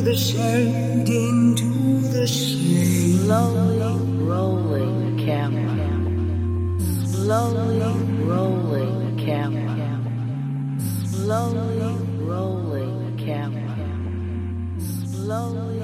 the sand, into the shade. Slowly rolling camera. Slowly rolling camera. Slowly rolling camera. Slowly